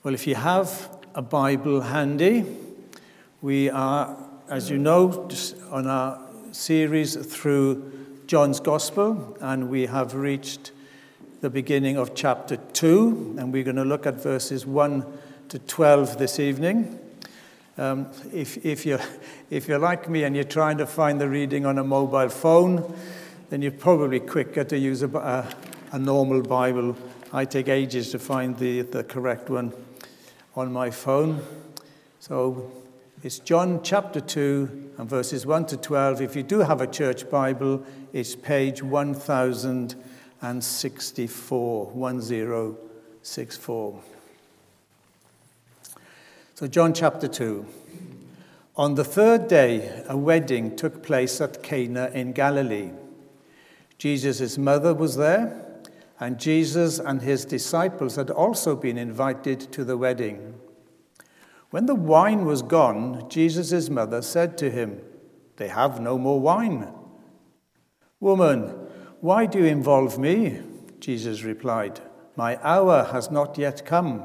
Well, if you have a Bible handy, we are, as you know, on our series through John's Gospel, and we have reached the beginning of chapter 2, and we're going to look at verses 1 to 12 this evening. If you're like me and you're trying to find the reading on a mobile phone, then you're probably quicker to use a normal Bible. I take ages to find the correct one on my phone. So it's John chapter 2 and verses 1 to 12. If you do have a church Bible, it's page 1064. So John chapter 2. On the third day, a wedding took place at Cana in Galilee. Jesus' mother was there, and Jesus and his disciples had also been invited to the wedding. When the wine was gone, Jesus' mother said to him, "They have no more wine." "Woman, why do you involve me?" Jesus replied, "My hour has not yet come."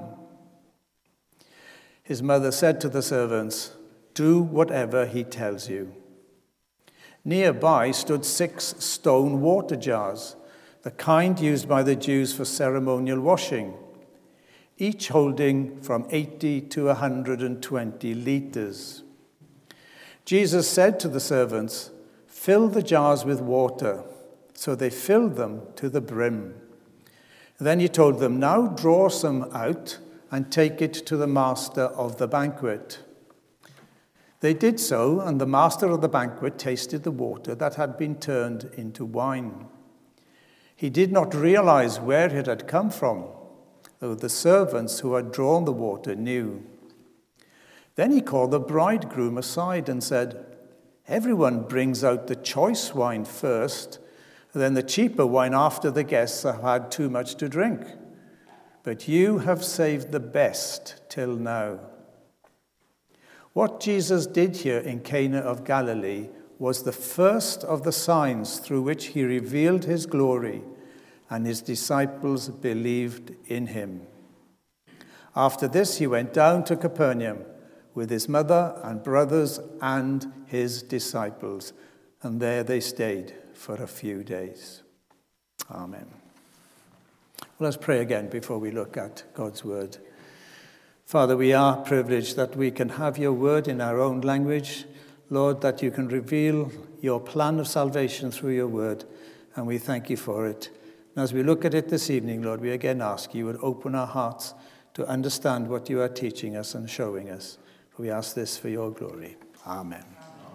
His mother said to the servants, "Do whatever he tells you." Nearby stood 6 stone water jars, the kind used by the Jews for ceremonial washing, each holding from 80 to 120 liters. Jesus said to the servants, "Fill the jars with water." So they filled them to the brim. Then he told them, "Now draw some out and take it to the master of the banquet." They did so, and the master of the banquet tasted the water that had been turned into wine. He did not realize where it had come from, though the servants who had drawn the water knew. Then he called the bridegroom aside and said, "Everyone brings out the choice wine first, then the cheaper wine after the guests have had too much to drink. But you have saved the best till now." What Jesus did here in Cana of Galilee was the first of the signs through which he revealed his glory, and his disciples believed in him. After this, he went down to Capernaum with his mother and brothers and his disciples, and there they stayed for a few days. Amen. Well, let's pray again before we look at God's word. Father, we are privileged that we can have your word in our own language. Lord, that you can reveal your plan of salvation through your word, and we thank you for it. And as we look at it this evening, Lord, we again ask you would open our hearts to understand what you are teaching us and showing us. We ask this for your glory. Amen.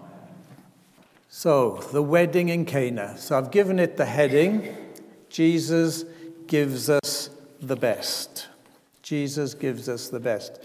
So, the wedding in Cana. So I've given it the heading, Jesus gives us the best. Jesus gives us the best.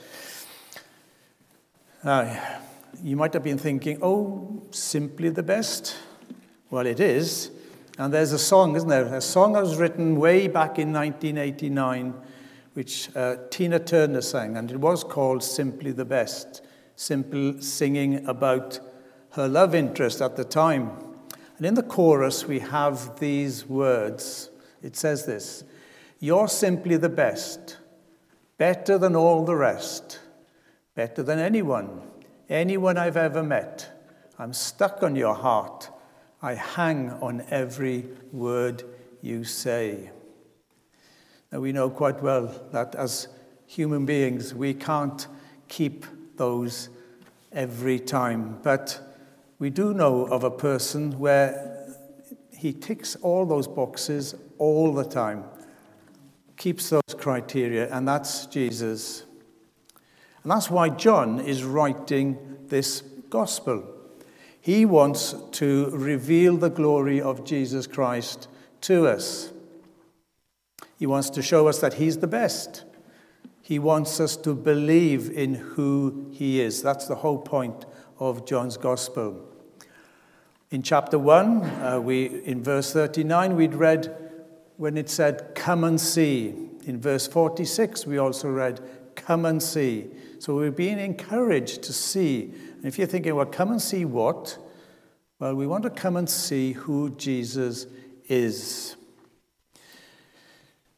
Now, you might have been thinking, oh, simply the best? Well, it is. And there's a song, isn't there? A song that was written way back in 1989, which Tina Turner sang, and it was called Simply the Best. Simple singing about her love interest at the time. And in the chorus, we have these words. It says this: "You're simply the best, better than all the rest, better than anyone I've ever met. I'm stuck on your heart. I hang on every word you say." Now, we know quite well that as human beings, we can't keep those every time. But we do know of a person where he ticks all those boxes all the time, keeps those criteria, and that's Jesus. And that's why John is writing this gospel. He wants to reveal the glory of Jesus Christ to us. He wants to show us that he's the best. He wants us to believe in who he is. That's the whole point of John's gospel. In chapter 1, in verse 39, we'd read when it said, "Come and see." In verse 46, we also read, "Come and see." So we're being encouraged to see. And if you're thinking, well, come and see what? Well, we want to come and see who Jesus is.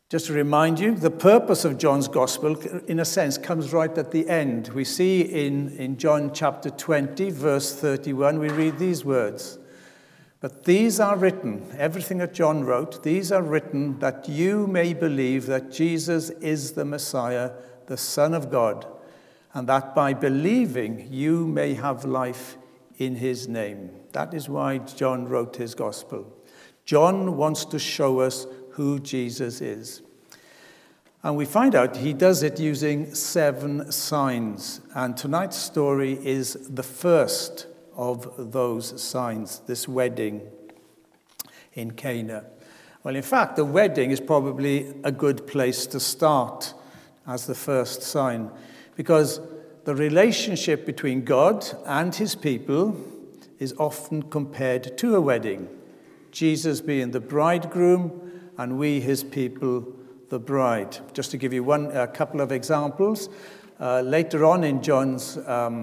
Just to remind you, the purpose of John's Gospel, in a sense, comes right at the end. We see in John chapter 20, verse 31, we read these words. But these are written, everything that John wrote, these are written that you may believe that Jesus is the Messiah, the Son of God, and that by believing you may have life in his name. That is why John wrote his Gospel. John wants to show us who Jesus is. And we find out he does it using 7 signs. And tonight's story is the first of those signs, this wedding in Cana. Well, in fact, the wedding is probably a good place to start as the first sign, because the relationship between God and his people is often compared to a wedding. Jesus being the bridegroom, and we, his people, the bride. Just to give you a couple of examples, later on in John's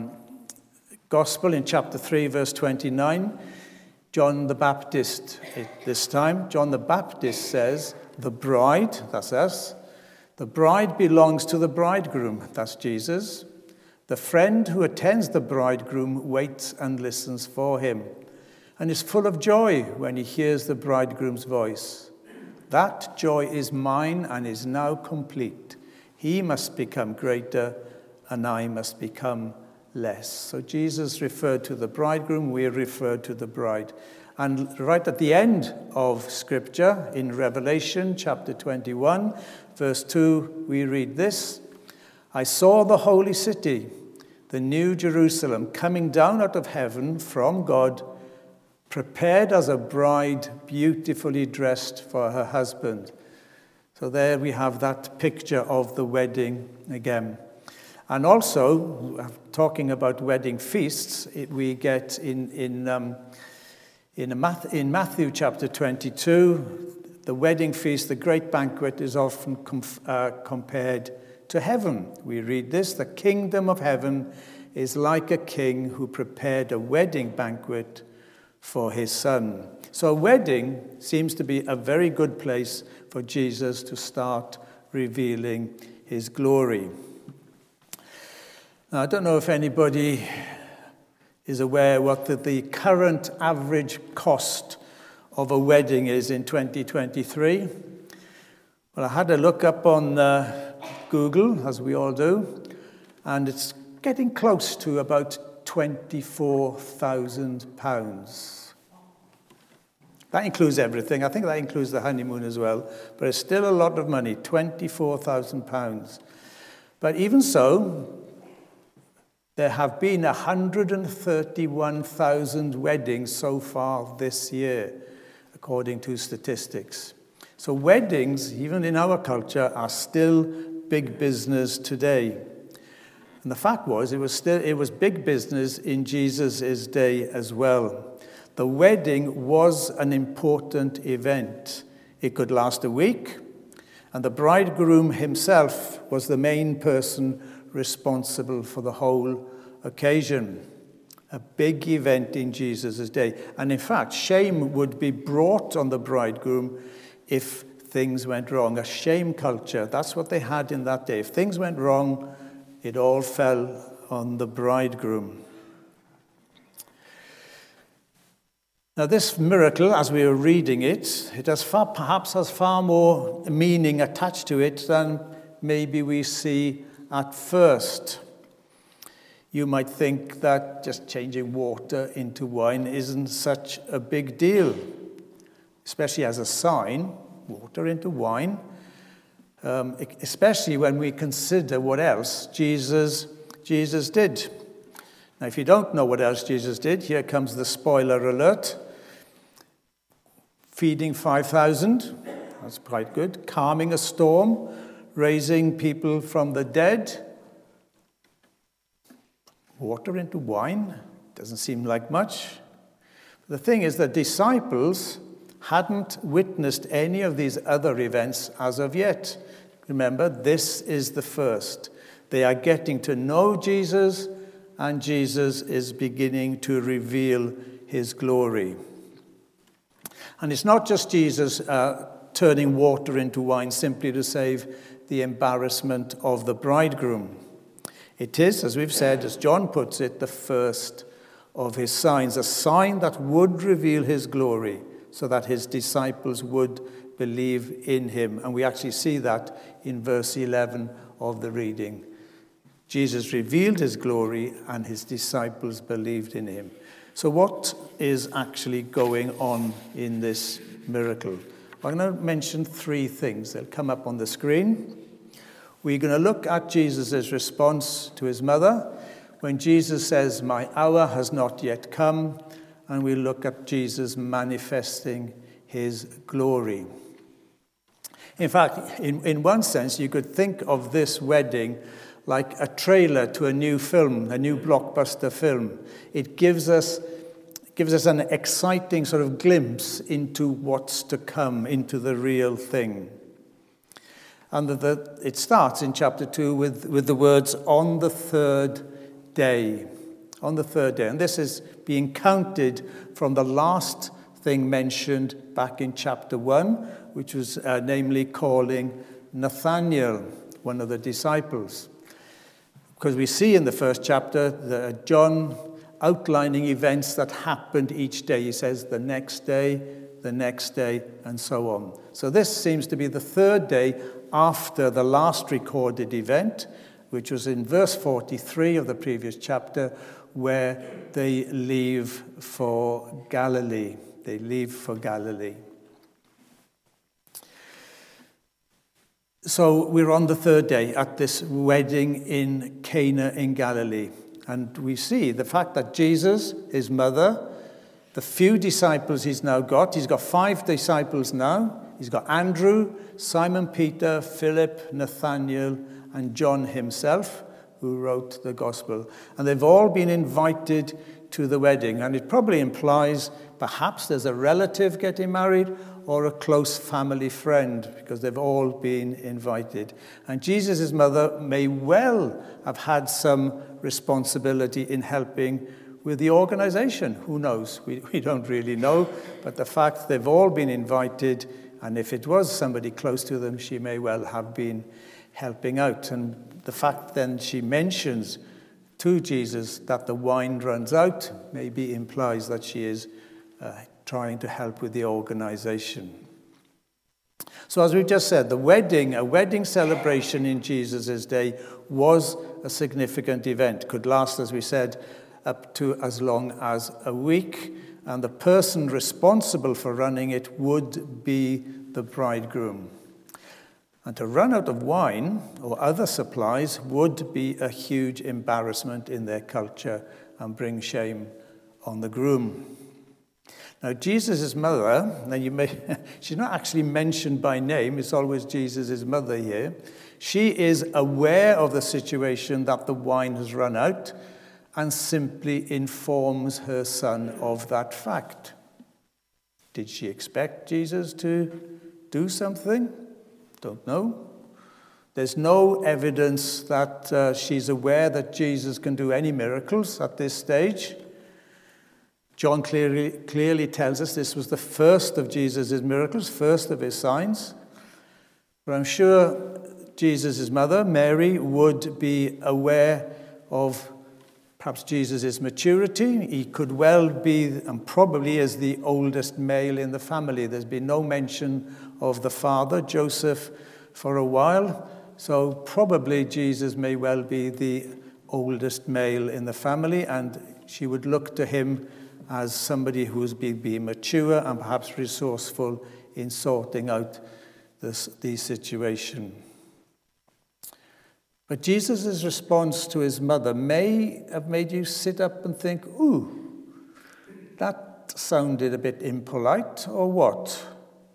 Gospel, in chapter 3, verse 29, John the Baptist, this time, John the Baptist says, the bride, that's us, the bride belongs to the bridegroom, that's Jesus. The friend who attends the bridegroom waits and listens for him, and is full of joy when he hears the bridegroom's voice. That joy is mine and is now complete. He must become greater, and I must become less. So Jesus referred to the bridegroom, we referred to the bride. And right at the end of Scripture, in Revelation chapter 21, verse 2, we read this. I saw the holy city, the new Jerusalem, coming down out of heaven from God, prepared as a bride beautifully dressed for her husband. So there we have that picture of the wedding again. And also, talking about wedding feasts, we get in Matthew chapter 22, the wedding feast, the great banquet, is often compared to heaven. We read this, the kingdom of heaven is like a king who prepared a wedding banquet for his son. So a wedding seems to be a very good place for Jesus to start revealing his glory. Now, I don't know if anybody is aware what the current average cost of a wedding is in 2023. Well, I had a look up on Google, as we all do, and it's getting close to about £24,000. That includes everything. I think that includes the honeymoon as well. But it's still a lot of money, £24,000. But even so, there have been 131,000 weddings so far this year, according to statistics. So weddings, even in our culture, are still big business today. And the fact was, it was big business in Jesus' day as well. The wedding was an important event. It could last a week, and the bridegroom himself was the main person responsible for the whole occasion. A big event in Jesus' day. And in fact, shame would be brought on the bridegroom if things went wrong. A shame culture, that's what they had in that day. If things went wrong, it all fell on the bridegroom. Now, this miracle, as we are reading it, perhaps has far more meaning attached to it than maybe we see at first. You might think that just changing water into wine isn't such a big deal, especially as a sign, water into wine. Especially when we consider what else Jesus did. Now, if you don't know what else Jesus did, here comes the spoiler alert. Feeding 5,000, that's quite good. Calming a storm, raising people from the dead. Water into wine, doesn't seem like much. The thing is, the disciples hadn't witnessed any of these other events as of yet. Remember, this is the first. They are getting to know Jesus, and Jesus is beginning to reveal his glory. And it's not just Jesus turning water into wine simply to save the embarrassment of the bridegroom. It is, as we've said, as John puts it, the first of his signs, a sign that would reveal his glory so that his disciples would believe in him. And we actually see that in verse 11 of the reading. Jesus revealed his glory and his disciples believed in him. So what is actually going on in this miracle? I'm going to mention three things. They'll come up on the screen. We're going to look at Jesus' response to his mother when Jesus says, "My hour has not yet come," and we look at Jesus manifesting his glory. In fact, in one sense, you could think of this wedding like a trailer to a new film, a new blockbuster film. It gives us an exciting sort of glimpse into what's to come, into the real thing. And it starts in chapter 2 with the words, "On the third day." On the third day. And this is being counted from the last thing mentioned back in chapter 1, which was namely calling Nathanael, one of the disciples. Because we see in the first chapter John outlining events that happened each day. He says the next day, and so on. So this seems to be the third day after the last recorded event, which was in verse 43 of the previous chapter, where they leave for Galilee. They leave for Galilee. So we're on the third day at this wedding in Cana in Galilee. And we see the fact that Jesus, his mother, the few disciples he's now got. He's got 5 disciples now. He's got Andrew, Simon Peter, Philip, Nathanael, and John himself, who wrote the gospel. And they've all been invited to the wedding. And it probably implies perhaps there's a relative getting married or a close family friend, because they've all been invited. And Jesus' mother may well have had some responsibility in helping with the organization. Who knows? We don't really know. But the fact they've all been invited, and if it was somebody close to them, she may well have been helping out. And the fact then she mentions to Jesus that the wine runs out maybe implies that she is trying to help with the organization. So as we've just said, a wedding celebration in Jesus' day was a significant event. Could last, as we said, up to as long as a week. And the person responsible for running it would be the bridegroom. And to run out of wine or other supplies would be a huge embarrassment in their culture and bring shame on the groom. Now, Jesus' mother, she's not actually mentioned by name, it's always Jesus' mother here. She is aware of the situation that the wine has run out and simply informs her son of that fact. Did she expect Jesus to do something? Don't know. There's no evidence that she's aware that Jesus can do any miracles at this stage. John clearly tells us this was the first of Jesus' miracles, first of his signs. But I'm sure Jesus' mother, Mary, would be aware of perhaps Jesus' maturity. He could well be, and probably is, the oldest male in the family. There's been no mention of the father, Joseph, for a while. So probably Jesus may well be the oldest male in the family, and she would look to him as somebody who's been mature and perhaps resourceful in sorting out the situation. But Jesus' response to his mother may have made you sit up and think, ooh, that sounded a bit impolite, or what?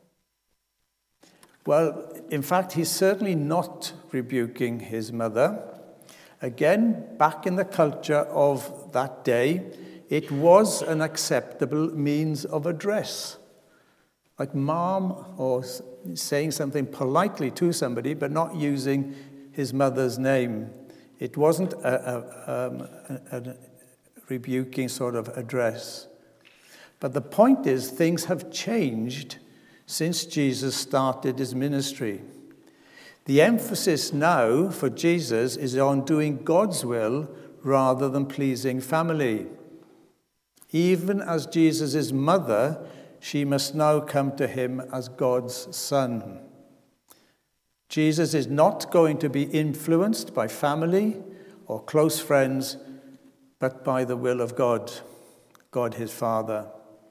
Well, in fact, he's certainly not rebuking his mother. Again, back in the culture of that day, it was an acceptable means of address. Like mom, or saying something politely to somebody, but not using his mother's name. It wasn't a rebuking sort of address. But the point is, things have changed since Jesus started his ministry. The emphasis now for Jesus is on doing God's will rather than pleasing family. Even as Jesus' mother, she must now come to him as God's son. Jesus is not going to be influenced by family or close friends, but by the will of God, God his Father.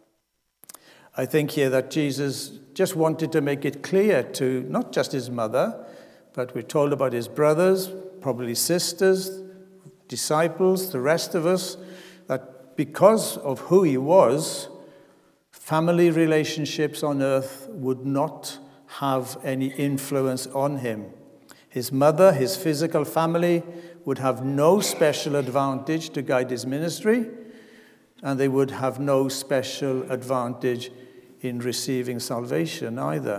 I think here that Jesus just wanted to make it clear to not just his mother, but we're told about his brothers, probably sisters, disciples, the rest of us, that because of who he was, family relationships on earth would not have any influence on him. His mother, his physical family, would have no special advantage to guide his ministry, and they would have no special advantage in receiving salvation either.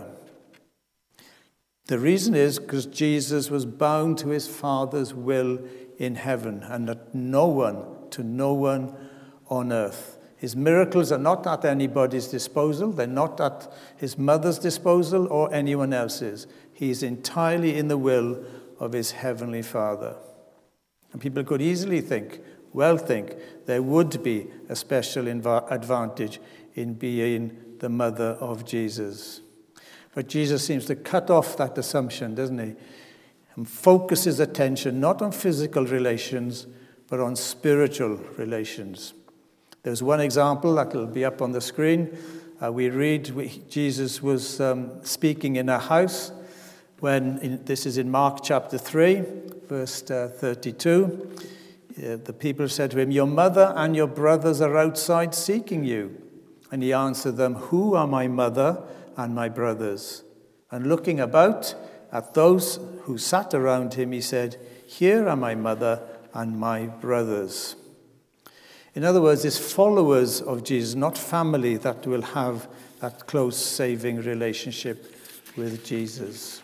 The reason is because Jesus was bound to his Father's will in heaven, and that no one on earth. His miracles are not at anybody's disposal. They're not at his mother's disposal or anyone else's. He is entirely in the will of his heavenly Father. And people could easily think there would be a special advantage in being the mother of Jesus. But Jesus seems to cut off that assumption, doesn't he? And focus his attention not on physical relations, but on spiritual relations. There's one example that will be up on the screen. We read Jesus was speaking in a house this is in Mark chapter 3, verse 32. The people said to him, "Your mother and your brothers are outside seeking you." And he answered them, "Who are my mother and my brothers?" And looking about at those who sat around him, he said, "Here are my mother and my brothers." In other words, it's followers of Jesus, not family, that will have that close saving relationship with Jesus.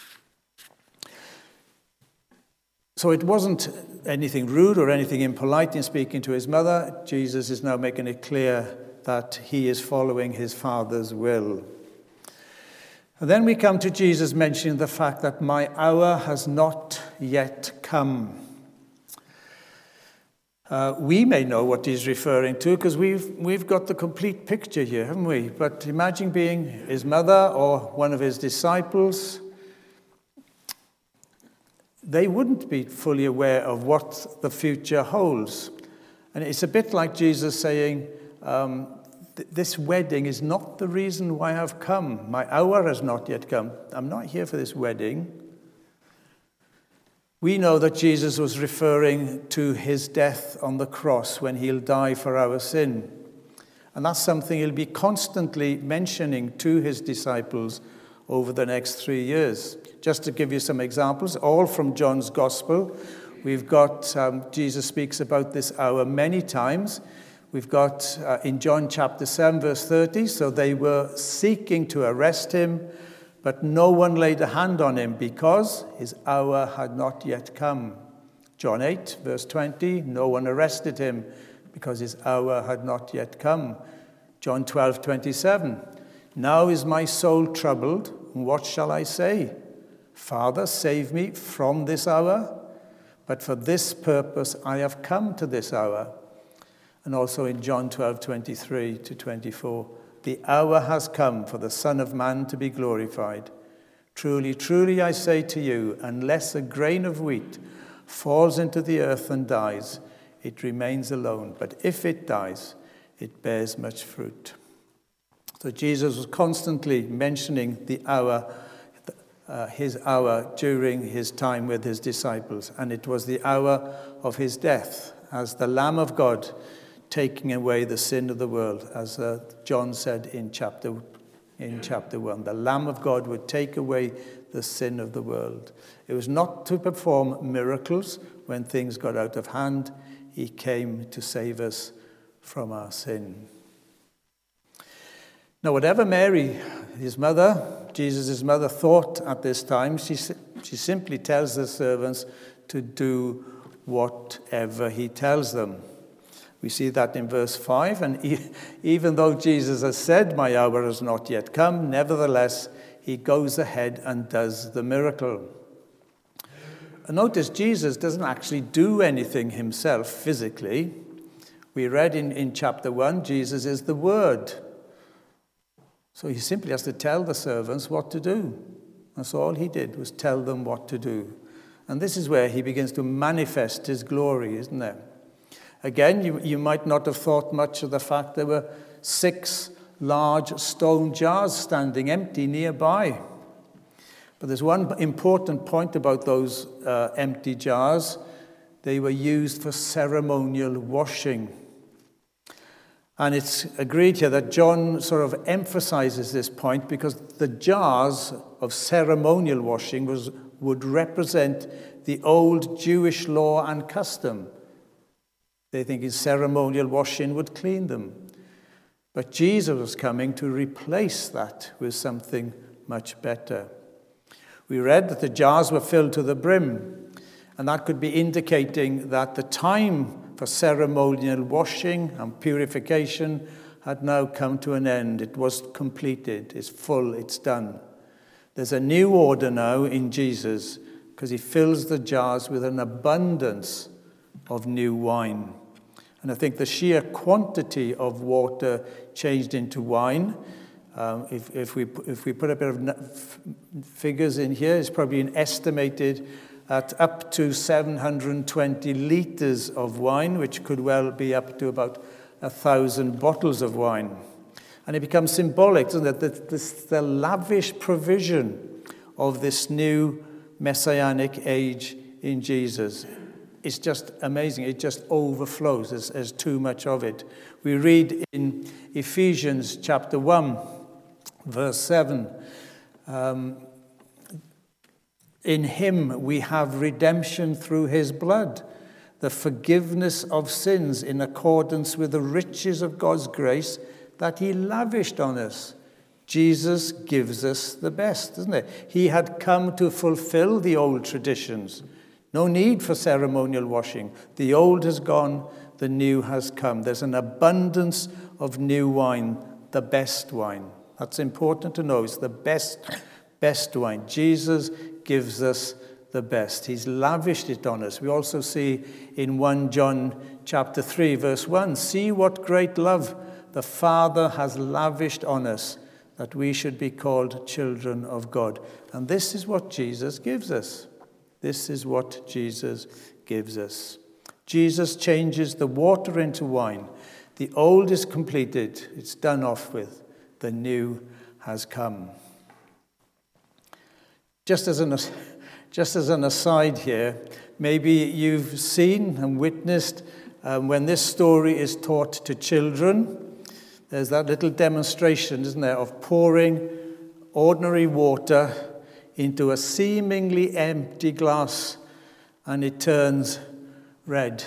So it wasn't anything rude or anything impolite in speaking to his mother. Jesus is now making it clear that he is following his Father's will. And then we come to Jesus mentioning the fact that my hour has not yet come. We may know what he's referring to because we've got the complete picture here, haven't we? But imagine being his mother or one of his disciples. They wouldn't be fully aware of what the future holds. And it's a bit like Jesus saying, this wedding is not the reason why I've come. My hour has not yet come. I'm not here for this wedding. We know that Jesus was referring to his death on the cross when he'll die for our sin. And that's something he'll be constantly mentioning to his disciples over the next 3 years. Just to give you some examples, all from John's Gospel. We've got, Jesus speaks about this hour many times. We've got in John chapter 7, verse 30, so they were seeking to arrest him, but no one laid a hand on him because his hour had not yet come. John 8, verse 20, no one arrested him because his hour had not yet come. John 12, 27, now is my soul troubled, and what shall I say? Father, save me from this hour, but for this purpose I have come to this hour. And also in John 12, 23 to 24, the hour has come for the Son of Man to be glorified. Truly, truly, I say to you, unless a grain of wheat falls into the earth and dies, it remains alone. But if it dies, it bears much fruit. So Jesus was constantly mentioning the hour, his hour during his time with his disciples. And it was the hour of his death as the Lamb of God taking away the sin of the world, as John said in chapter 1. The Lamb of God would take away the sin of the world. It was not to perform miracles when things got out of hand. He came to save us from our sin. Now, whatever Mary, his mother, Jesus' mother, thought at this time, she simply tells the servants to do whatever he tells them. We see that in verse 5. And even though Jesus has said, "My hour has not yet come," nevertheless, he goes ahead and does the miracle. And notice Jesus doesn't actually do anything himself physically. We read in chapter 1, Jesus is the Word. So he simply has to tell the servants what to do. That's all he did, was tell them what to do. And this is where he begins to manifest his glory, isn't it? Again, you might not have thought much of the fact there were 6 large stone jars standing empty nearby. But there's one important point about those empty jars. They were used for ceremonial washing. And it's agreed here that John sort of emphasizes this point because the jars of ceremonial washing would represent the old Jewish law and custom. They think his ceremonial washing would clean them. But Jesus was coming to replace that with something much better. We read that the jars were filled to the brim, and that could be indicating that the time for ceremonial washing and purification had now come to an end. It was completed, it's full, it's done. There's a new order now in Jesus because he fills the jars with an abundance of new wine. And I think the sheer quantity of water changed into wine, if we put a bit of figures in here, it's probably estimated at up to 720 litres of wine, which could well be up to about 1,000 bottles of wine. And it becomes symbolic, doesn't it, that the lavish provision of this new messianic age in Jesus. It's just amazing. It just overflows. There's too much of it. We read in Ephesians chapter 1, verse 7, in him we have redemption through his blood, the forgiveness of sins in accordance with the riches of God's grace that he lavished on us. Jesus gives us the best, doesn't it? He had come to fulfill the old traditions. No need for ceremonial washing. The old has gone, the new has come. There's an abundance of new wine, the best wine. That's important to know. It's the best wine. Jesus gives us the best. He's lavished it on us. We also see in 1 John chapter 3, verse 1, see what great love the Father has lavished on us, that we should be called children of God. And this is what Jesus gives us. This is what Jesus gives us. Jesus changes the water into wine. The old is completed. It's done off with. The new has come. Just as an aside here, maybe you've seen and witnessed when this story is taught to children, there's that little demonstration, isn't there, of pouring ordinary water into a seemingly empty glass, and it turns red.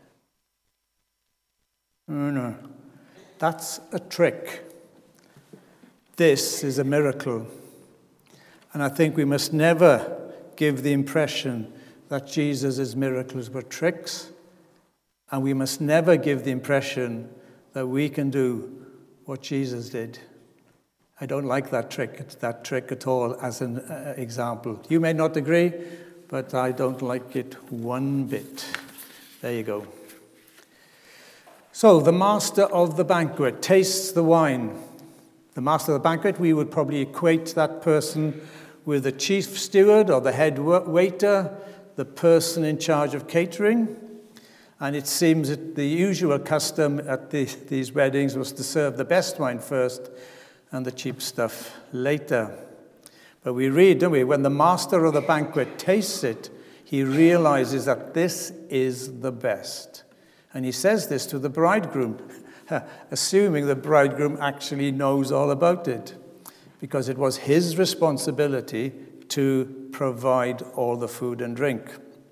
No, that's a trick. This is a miracle. And I think we must never give the impression that Jesus' miracles were tricks, and we must never give the impression that we can do what Jesus did. I don't like that trick at all as an example. You may not agree, but I don't like it one bit. There you go. So the master of the banquet tastes the wine. The master of the banquet, we would probably equate that person with the chief steward or the head waiter, the person in charge of catering. And it seems that the usual custom at these weddings was to serve the best wine first and the cheap stuff later. But we read, don't we, when the master of the banquet tastes it, he realizes that this is the best. And he says this to the bridegroom, assuming the bridegroom actually knows all about it, because it was his responsibility to provide all the food and drink.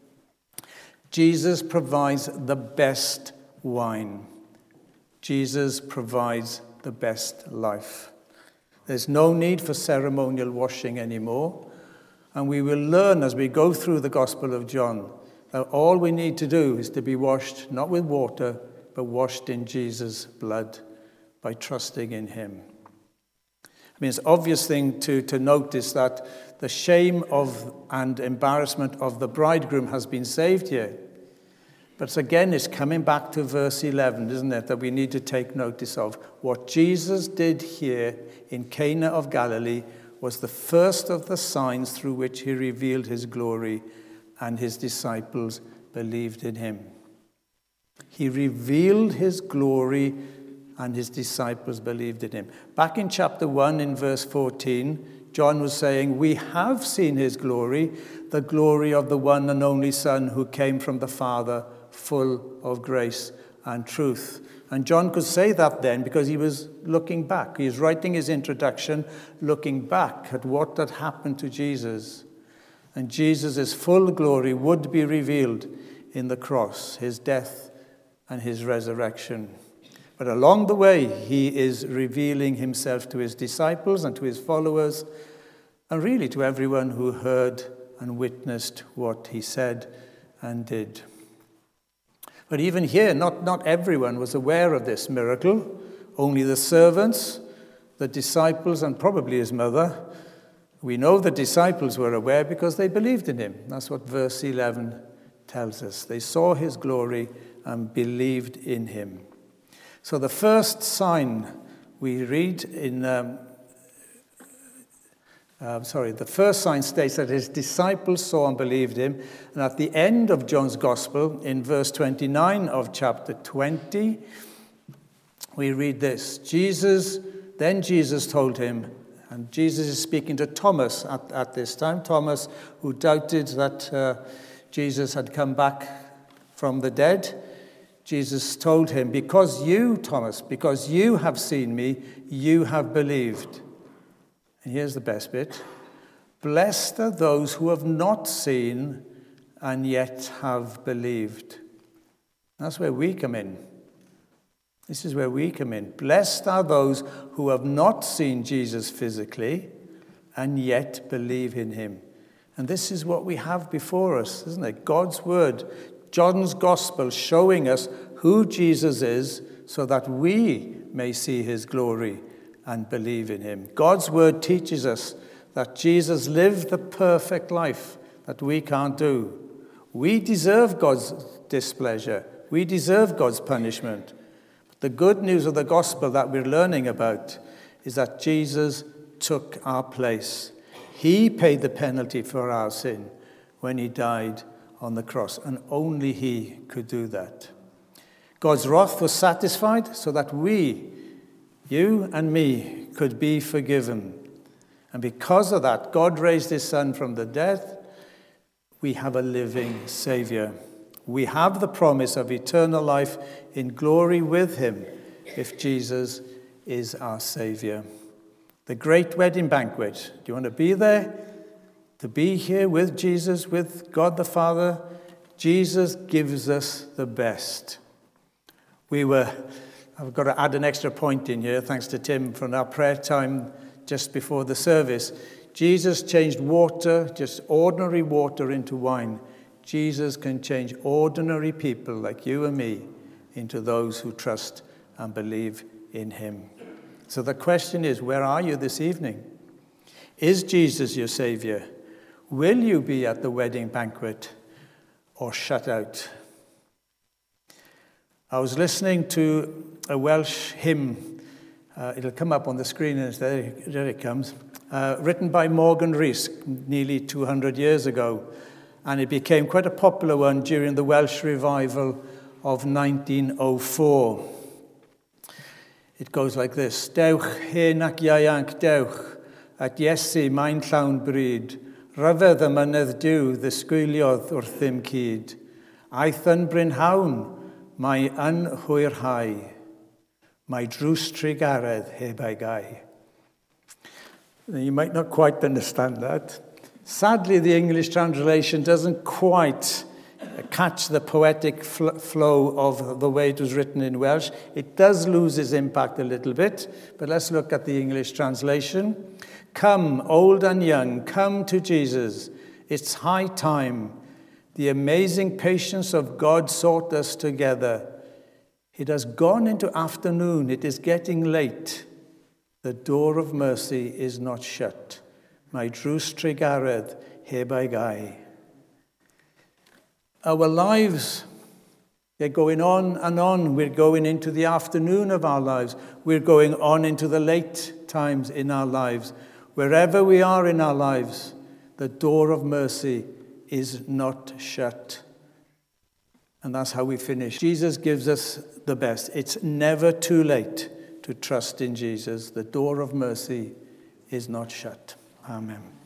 Jesus provides the best wine. Jesus provides the best life. There's no need for ceremonial washing anymore. And we will learn as we go through the Gospel of John that all we need to do is to be washed, not with water, but washed in Jesus' blood by trusting in him. I mean, it's an obvious thing to notice that the shame of and embarrassment of the bridegroom has been saved here. But again, it's coming back to verse 11, isn't it, that we need to take notice of. What Jesus did here in Cana of Galilee was the first of the signs through which he revealed his glory, and his disciples believed in him. He revealed his glory, and his disciples believed in him. Back in chapter 1, in verse 14, John was saying, we have seen his glory, the glory of the one and only Son who came from the Father, full of grace and truth. And John could say that then because he was looking back. He was writing his introduction, looking back at what had happened to Jesus. And Jesus' full glory would be revealed in the cross, his death and his resurrection. But along the way, he is revealing himself to his disciples and to his followers, and really to everyone who heard and witnessed what he said and did. But even here, not everyone was aware of this miracle. Only the servants, the disciples, and probably his mother. We know the disciples were aware because they believed in him. That's what verse 11 tells us. They saw his glory and believed in him. So the first sign we read in... the first sign states that his disciples saw and believed him. And at the end of John's Gospel, in verse 29 of chapter 20, we read this. Then Jesus told him, and Jesus is speaking to Thomas at this time, Thomas who doubted that Jesus had come back from the dead. Jesus told him, because you have seen me, you have believed. And here's the best bit. Blessed are those who have not seen and yet have believed. That's where we come in. This is where we come in. Blessed are those who have not seen Jesus physically and yet believe in him. And this is what we have before us, isn't it? God's word, John's gospel showing us who Jesus is so that we may see his glory and believe in him. God's word teaches us that Jesus lived the perfect life that we can't do. We deserve God's displeasure. We deserve God's punishment. But the good news of the gospel that we're learning about is that Jesus took our place. He paid the penalty for our sin when he died on the cross, and only he could do that. God's wrath was satisfied so that we, you and me, could be forgiven. And because of that, God raised his Son from the dead. We have a living Savior. We have the promise of eternal life in glory with him if Jesus is our Savior. The great wedding banquet. Do you want to be there? To be here with Jesus, with God the Father? Jesus gives us the best. I've got to add an extra point in here, thanks to Tim, from our prayer time just before the service. Jesus changed water, just ordinary water, into wine. Jesus can change ordinary people like you and me into those who trust and believe in him. So the question is, where are you this evening? Is Jesus your Savior? Will you be at the wedding banquet or shut out? I was listening to a Welsh hymn. It'll come up on the screen, and there it comes. Written by Morgan Rhys nearly 200 years ago. And it became quite a popular one during the Welsh revival of 1904. It goes like this. Dewch hen ac ieuanc dewch, at Iesu mae'n llawn bryd, ryfedd y mynedd diw ddisgwyliodd wrth ddim cyd. Aeth yn brynhawn, mae yn hwyrhau, mae drws trigaredd heb ei gai. You might not quite understand that. Sadly, the English translation doesn't quite catch the poetic flow of the way it was written in Welsh. It does lose its impact a little bit, but let's look at the English translation. Come, old and young, come to Jesus. It's high time. The amazing patience of God sought us together. It has gone into afternoon. It is getting late. The door of mercy is not shut. My drws trigaredd heb ei gai. Our lives, they're going on and on. We're going into the afternoon of our lives. We're going on into the late times in our lives. Wherever we are in our lives, the door of mercy is not shut. And that's how we finish. Jesus gives us the best. It's never too late to trust in Jesus. The door of mercy is not shut. Amen.